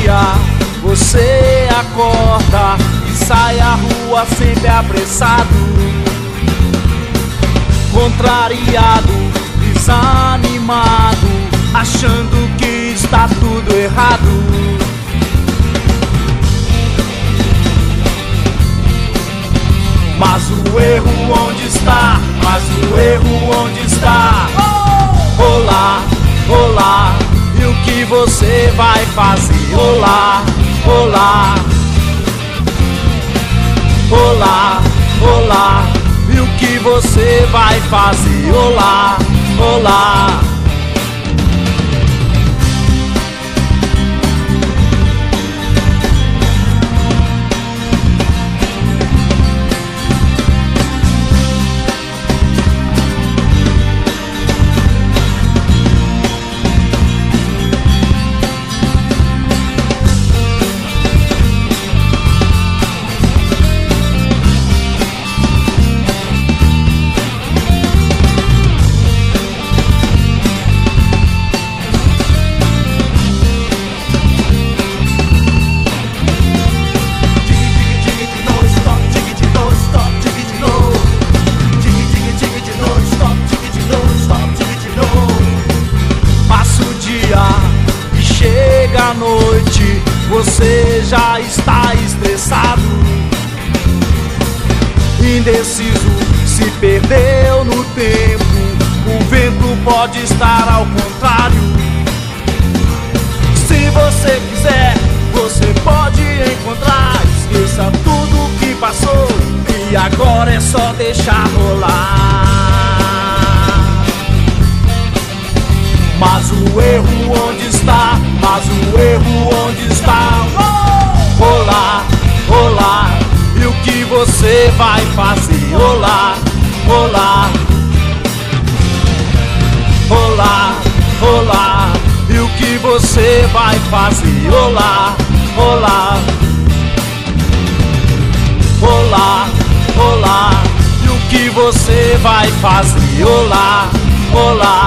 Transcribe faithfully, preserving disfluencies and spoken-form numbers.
dia você acorda e sai à rua sempre apressado, contrariado, desanimado, achando que está tudo errado. Mas o erro onde está? Mas o erro onde está? Olá, olá, e o que você vai fazer? Olá, olá, olá, olá, e o que você vai fazer? Olá, olá. À noite você já está estressado, indeciso, se perdeu no tempo. O vento pode estar ao contrário. Se você quiser, você pode encontrar. Esqueça tudo que passou e agora é só deixar rolar. Mas o erro onde está? Mas o erro onde está? Olá, olá, e o que você vai fazer? Olá, olá, olá, olá, e o que você vai fazer? Olá, olá, olá, olá, e o que você vai fazer? Olá, olá.